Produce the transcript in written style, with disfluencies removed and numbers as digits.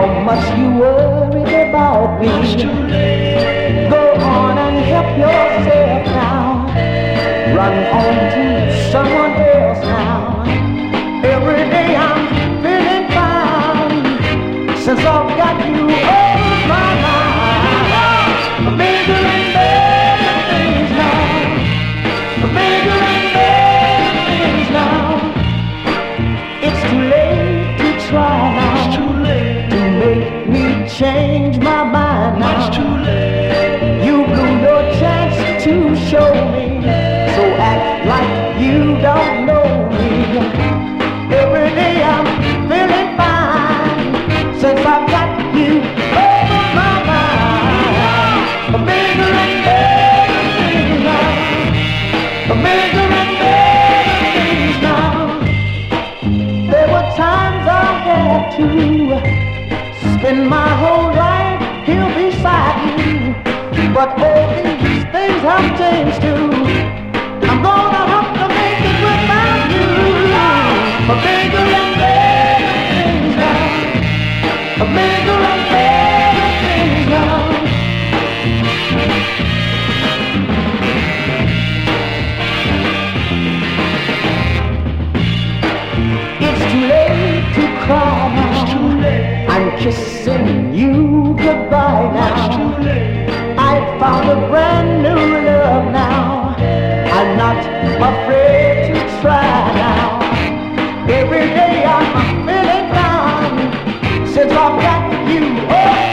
how much you worried about me. Go on and help yourself now. Run on to someone else now. Every day I'm feeling fine since I've got you over my mind. Bigger and better things now. Bigger and better things now. It's too late to try now. It's too late to make me change my mind now. It's too late. You blew your chance to show me. So act like you don't know me. Every day I'm feeling fine since I've got you over my mind. Bigger and better things now. Bigger and better things now. There were times I had to spend my whole life here beside you, but all these things have changed too. I'm gonna have to make it without you. Bigger and better things now. Bigger and better things now. It's too late to cry now. It's too late. I'm kissing you goodbye now. It's too late. I found a brand new love now. I'm not afraid to try now. Every day I'm feeling down since I've got you. Oh.